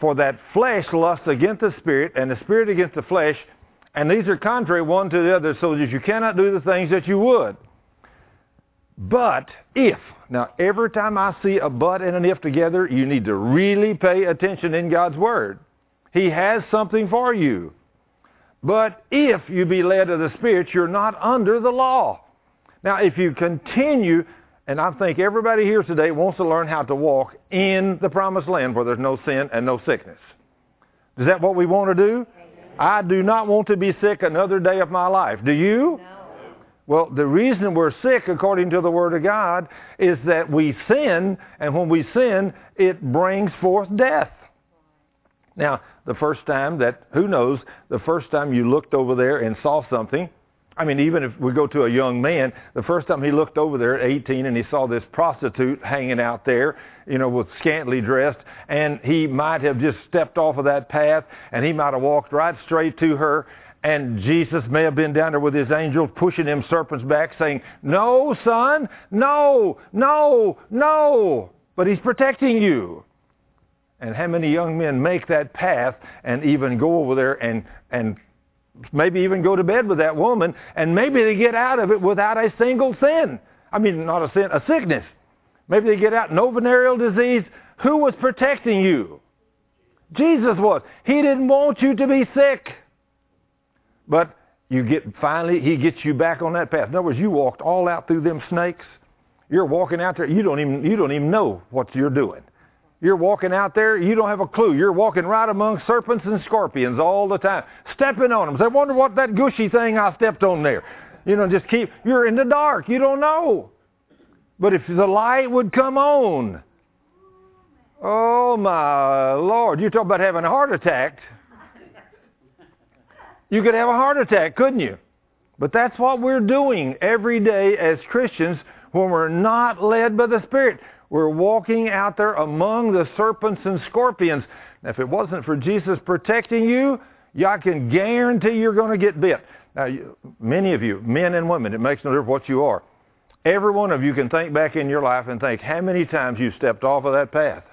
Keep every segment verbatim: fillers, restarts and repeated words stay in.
For that flesh lusts against the Spirit, and the Spirit against the flesh, and these are contrary one to the other, so that you cannot do the things that you would. But if, now every time I see a but and an if together, you need to really pay attention in God's Word. He has something for you. But if you be led of the Spirit, you're not under the law. Now, if you continue, and I think everybody here today wants to learn how to walk in the promised land where there's no sin and no sickness. Is that what we want to do? Amen. I do not want to be sick another day of my life. Do you? No. Well, the reason we're sick, according to the Word of God, is that we sin, and when we sin, it brings forth death. Now, the first time that, who knows, the first time you looked over there and saw something, I mean, even if we go to a young man, the first time he looked over there at eighteen and he saw this prostitute hanging out there, you know, with scantily dressed, and he might have just stepped off of that path, and he might have walked right straight to her, and Jesus may have been down there with his angels pushing them serpents back, saying, no, son, no, no, no, but he's protecting you. And how many young men make that path and even go over there and, and maybe even go to bed with that woman, and maybe they get out of it without a single sin. I mean, not a sin, a sickness. Maybe they get out, no venereal disease. Who was protecting you? Jesus was. He didn't want you to be sick. But you get, finally, he gets you back on that path. In other words, you walked all out through them snakes. You're walking out there, you don't even, you don't even know what you're doing. You're walking out there, you don't have a clue. You're walking right among serpents and scorpions all the time, stepping on them. Say, I wonder what that gushy thing I stepped on there. You know, just keep, you're in the dark. You don't know. But if the light would come on, oh my Lord, you talk about having a heart attack. You could have a heart attack, couldn't you? But that's what we're doing every day as Christians when we're not led by the Spirit. We're walking out there among the serpents and scorpions. Now, if it wasn't for Jesus protecting you, I can guarantee you're going to get bit. Now, you, many of you, men and women, it makes no difference what you are. Every one of you can think back in your life and think how many times you stepped off of that path.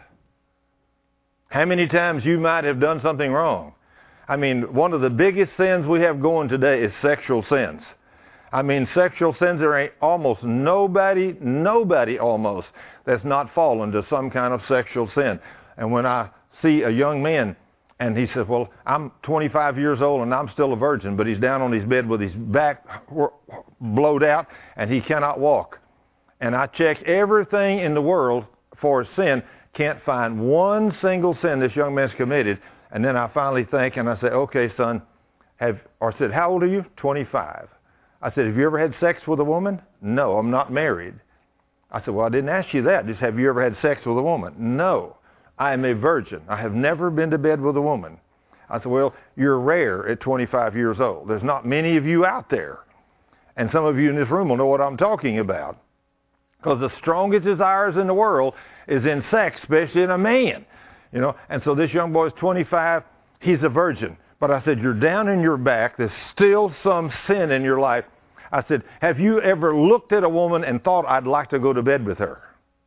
How many times you might have done something wrong. I mean, one of the biggest sins we have going today is sexual sins. I mean, sexual sins, there ain't almost nobody, nobody almost, that's not fallen to some kind of sexual sin. And when I see a young man, and he says, well, I'm twenty-five years old and I'm still a virgin, but he's down on his bed with his back blowed out and he cannot walk. And I checked everything in the world for sin, can't find one single sin this young man's committed. And then I finally think, and I say, okay, son, have, or I said, how old are you? twenty-five. I said, have you ever had sex with a woman? No, I'm not married. I said, well, I didn't ask you that. Just have you ever had sex with a woman? No, I am a virgin. I have never been to bed with a woman. I said, well, you're rare at twenty-five years old. There's not many of you out there. And some of you in this room will know what I'm talking about. Because the strongest desires in the world is in sex, especially in a man. You know, and so this young boy is twenty-five. He's a virgin. But I said, you're down in your back. There's still some sin in your life. I said, have you ever looked at a woman and thought, I'd like to go to bed with her?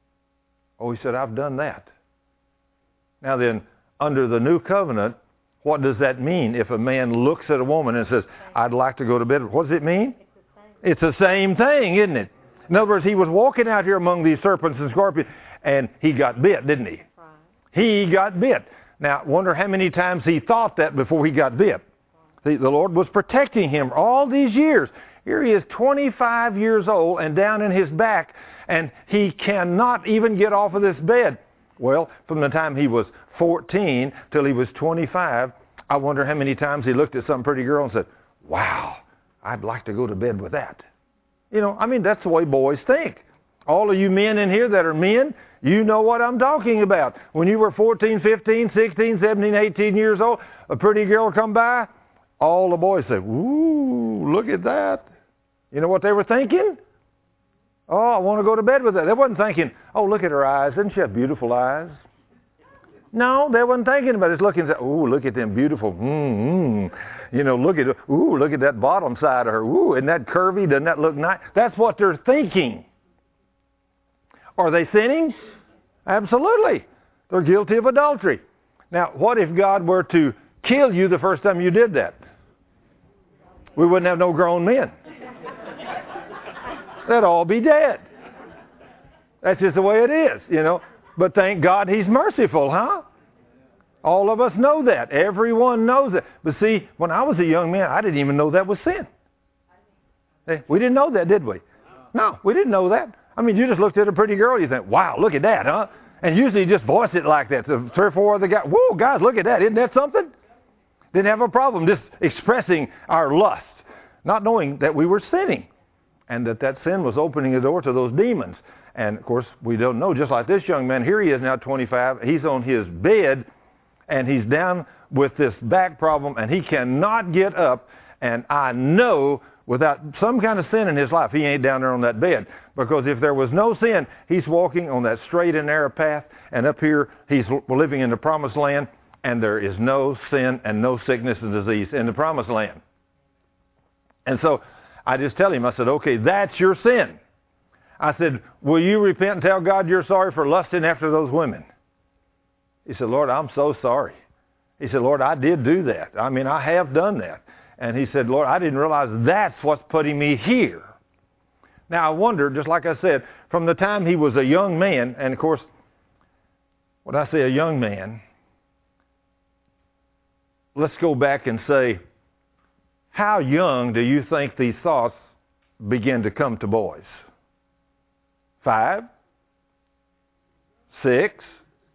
Oh, he said, I've done that. Now then, under the new covenant, what does that mean if a man looks at a woman and says, I'd like to go to bed with her? What does it mean? It's the same thing, isn't it? In other words, he was walking out here among these serpents and scorpions, and he got bit, didn't he? He got bit. Now, wonder how many times he thought that before he got bit. The, the Lord was protecting him all these years. Here he is, twenty-five years old, and down in his back, and he cannot even get off of this bed. Well, from the time he was fourteen till he was twenty-five, I wonder how many times he looked at some pretty girl and said, wow, I'd like to go to bed with that. You know, I mean, that's the way boys think. All of you men in here that are men, you know what I'm talking about. When you were fourteen, fifteen, sixteen, seventeen, eighteen years old, a pretty girl come by, all the boys say, ooh, look at that. You know what they were thinking? Oh, I want to go to bed with her. They wasn't thinking, oh, look at her eyes. Doesn't she have beautiful eyes? No, they wasn't thinking about it. It's looking and say, ooh, look at them beautiful, mm-hmm. You know, look at, ooh, look at that bottom side of her. Ooh, isn't that curvy? Doesn't that look nice? That's what they're thinking. Are they sinning? Absolutely. They're guilty of adultery. Now, what if God were to kill you the first time you did that? We wouldn't have no grown men. They'd all be dead. That's just the way it is, you know. But thank God He's merciful, huh? All of us know that. Everyone knows that. But see, when I was a young man, I didn't even know that was sin. Hey, we didn't know that, did we? No, we didn't know that. I mean, you just looked at a pretty girl, you think, wow, look at that, huh? And usually you just voice it like that. So three or four other guys, whoa, guys, look at that. Isn't that something? Didn't have a problem just expressing our lust, not knowing that we were sinning and that that sin was opening the door to those demons. And, of course, we don't know. Just like this young man, here he is now twenty-five. He's on his bed, and he's down with this back problem, and he cannot get up. And I know without some kind of sin in his life, he ain't down there on that bed. Because if there was no sin, he's walking on that straight and narrow path, and up here he's living in the promised land, and there is no sin and no sickness and disease in the promised land. And so I just tell him, I said, okay, that's your sin. I said, will you repent and tell God you're sorry for lusting after those women? He said, Lord, I'm so sorry. He said, Lord, I did do that. I mean, I have done that. And he said, Lord, I didn't realize that's what's putting me here. Now, I wonder, just like I said, from the time he was a young man, and of course, when I say a young man, let's go back and say, how young do you think these thoughts begin to come to boys? Five? Six?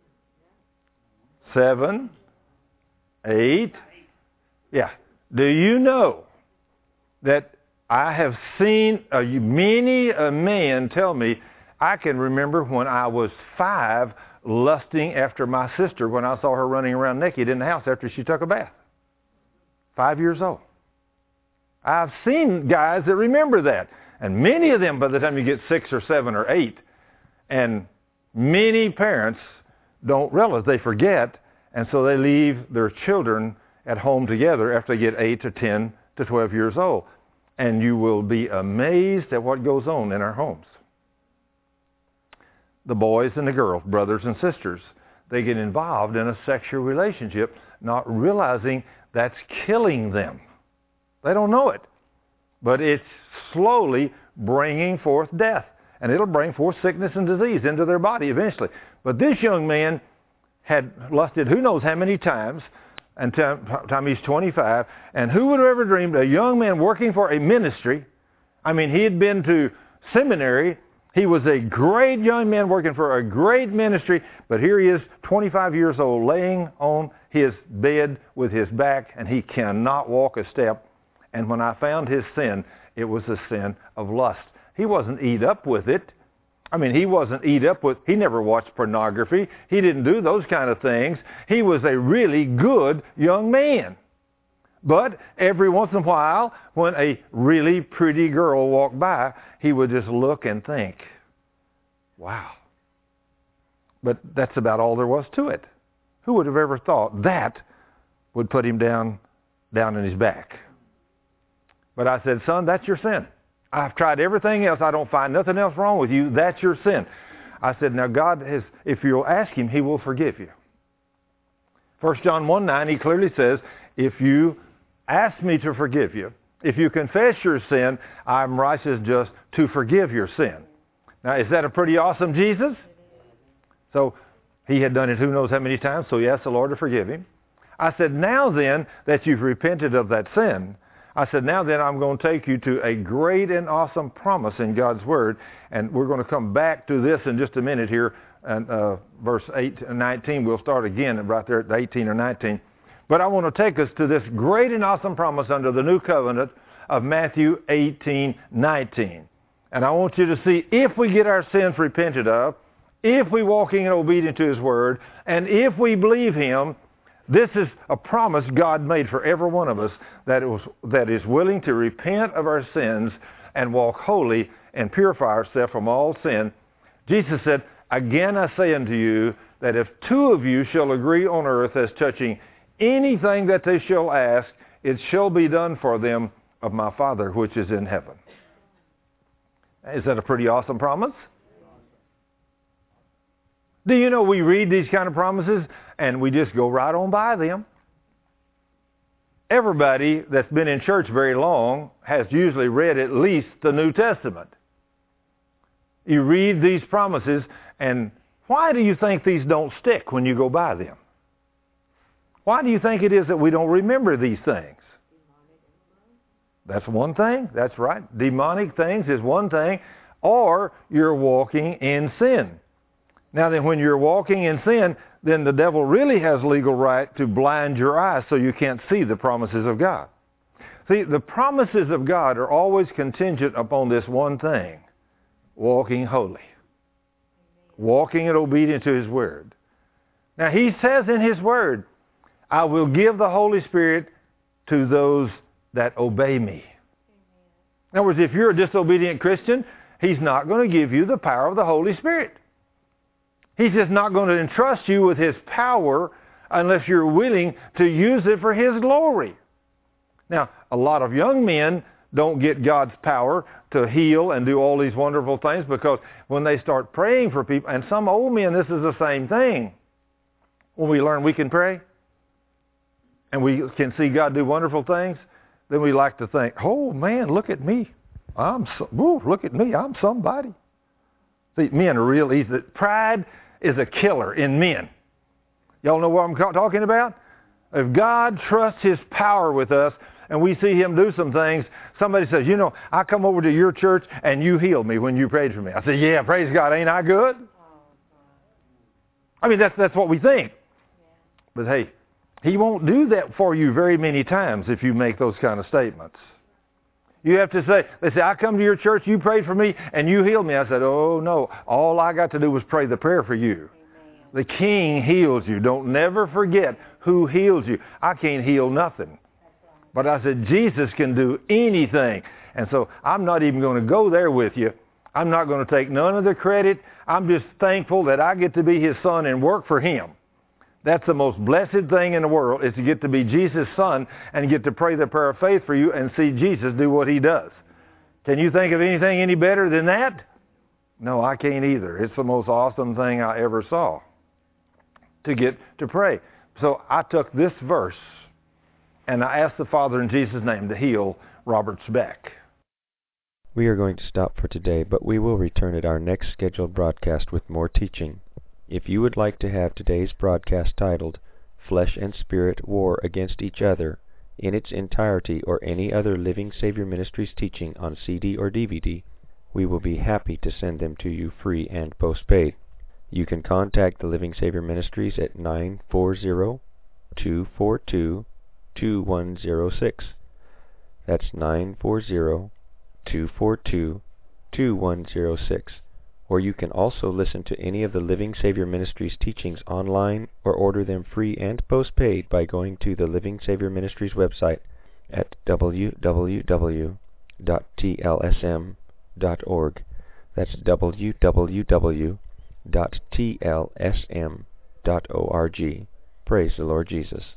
Seven? Eight? Yeah. Do you know that I have seen uh, many a man tell me, I can remember when I was five lusting after my sister when I saw her running around naked in the house after she took a bath. Five years old. I've seen guys that remember that. And many of them by the time you get six or seven or eight. And many parents don't realize, they forget, and so they leave their children at home together after they get eight to ten to twelve years old. And you will be amazed at what goes on in our homes. The boys and the girls, brothers and sisters, they get involved in a sexual relationship, not realizing that's killing them. They don't know it. But it's slowly bringing forth death. And it'll bring forth sickness and disease into their body eventually. But this young man had lusted who knows how many times until time he's twenty-five. And who would have ever dreamed a young man working for a ministry? I mean, he had been to seminary. He was a great young man working for a great ministry. But here he is, twenty-five years old, laying on his bed with his back, and he cannot walk a step. And when I found his sin, it was a sin of lust. He wasn't eat up with it. I mean, he wasn't eat up with, he never watched pornography. He didn't do those kind of things. He was a really good young man. But every once in a while, when a really pretty girl walked by, he would just look and think, wow. But that's about all there was to it. Who would have ever thought that would put him down, down in his back? But I said, son, that's your sin. I've tried everything else. I don't find nothing else wrong with you. That's your sin. I said, now God has, if you'll ask Him, He will forgive you. First John one nine, He clearly says, if you ask me to forgive you, if you confess your sin, I'm righteous just to forgive your sin. Now, is that a pretty awesome Jesus? So He had done it who knows how many times, so He asked the Lord to forgive him. I said, now then that you've repented of that sin, I said, now then I'm going to take you to a great and awesome promise in God's Word. And we're going to come back to this in just a minute here. And uh, verse eight and nineteen, we'll start again right there at eighteen or nineteen. But I want to take us to this great and awesome promise under the new covenant of Matthew eighteen nineteen. And I want you to see if we get our sins repented of, if we walking in obedience to His Word, and if we believe Him, this is a promise God made for every one of us that, it was, that is willing to repent of our sins and walk holy and purify ourselves from all sin. Jesus said, again I say unto you, that if two of you shall agree on earth as touching anything that they shall ask, it shall be done for them of my Father which is in heaven. Is that a pretty awesome promise? Do you know we read these kind of promises and we just go right on by them. Everybody that's been in church very long has usually read at least the New Testament. You read these promises, and why do you think these don't stick when you go by them? Why do you think it is that we don't remember these things? That's one thing. That's right. Demonic things is one thing. Or you're walking in sin. Now then, when you're walking in sin, then the devil really has legal right to blind your eyes so you can't see the promises of God. See, the promises of God are always contingent upon this one thing: walking holy. Walking in obedience to His Word. Now, He says in His Word, I will give the Holy Spirit to those that obey me. In other words, if you're a disobedient Christian, He's not going to give you the power of the Holy Spirit. He's just not going to entrust you with His power unless you're willing to use it for His glory. Now, a lot of young men don't get God's power to heal and do all these wonderful things because when they start praying for people, and some old men, this is the same thing. When we learn we can pray and we can see God do wonderful things, then we like to think, oh man, look at me. I'm so, woo, look at me. I'm somebody. See, men are real easy. Pride is a killer in men. Y'all know what I'm talking about? If God trusts His power with us and we see Him do some things, somebody says, you know, I come over to your church and you healed me when you prayed for me. I say, yeah, praise God. Ain't I good? I mean, that's, that's what we think. But hey, He won't do that for you very many times if you make those kind of statements. You have to say, they say, I come to your church, you prayed for me, and you healed me. I said, oh, no. All I got to do was pray the prayer for you. Amen. The King heals you. Don't never forget who heals you. I can't heal nothing. But I said, Jesus can do anything. And so I'm not even going to go there with you. I'm not going to take none of the credit. I'm just thankful that I get to be His son and work for Him. That's the most blessed thing in the world, is to get to be Jesus' son and get to pray the prayer of faith for you and see Jesus do what He does. Can you think of anything any better than that? No, I can't either. It's the most awesome thing I ever saw, to get to pray. So I took this verse and I asked the Father in Jesus' name to heal Robert Speck. We are going to stop for today, but we will return at our next scheduled broadcast with more teaching. If you would like to have today's broadcast titled Flesh and Spirit War Against Each Other in its entirety, or any other Living Savior Ministries teaching on C D or D V D, we will be happy to send them to you free and postpaid. You can contact the Living Savior Ministries at nine four zero, two four two, two one zero six. That's nine four zero, two four two, two one zero six. Or you can also listen to any of the Living Savior Ministries teachings online or order them free and postpaid by going to the Living Savior Ministries website at w w w dot t l s m dot org. That's w w w dot t l s m dot org. Praise the Lord Jesus.